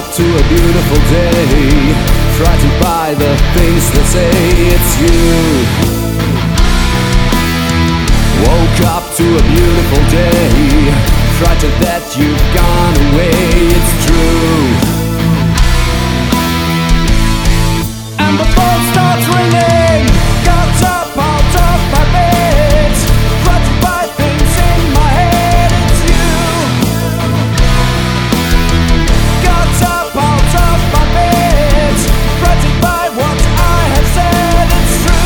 to a beautiful day, frightened by the things that say it's you. Woke up to a beautiful day, frightened that you've gone away, it's true. And the phone starts ringing, got up out of my bed, frightened by things in my head, it's you. Got up out of my bed, frightened by what I have said, it's true.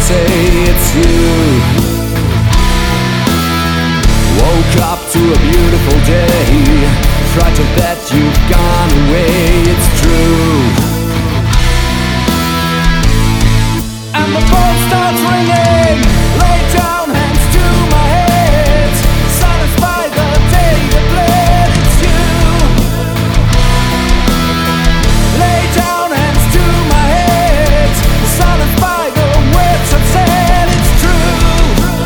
say it's you. Woke up to a beautiful day, frightened that you've gone away. It's true. And the phone starts ringing. Lay down, hands to my head. Silenced by the day that bled. It's you. Lay down, hands to my head. Silenced by the words I've said. It's true.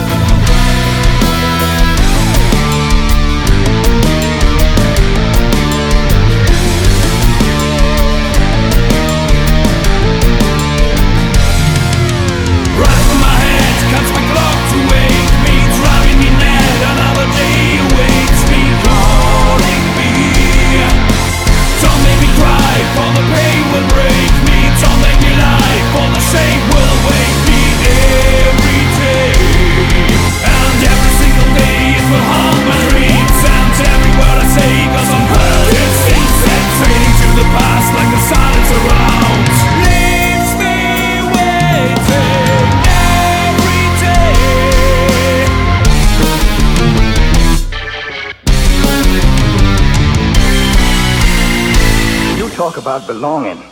Right in my head, cuts my clock to wake me, driving me mad. Another day awaits me, calling me. Don't make me cry, for the pain will break me. Don't make me lie, for the shame will wake me every day. And every single day it will haunt my dreams. And every word I say goes unheard. It seems that fading to the past like the silence around leaves me waiting every day. You talk about belonging.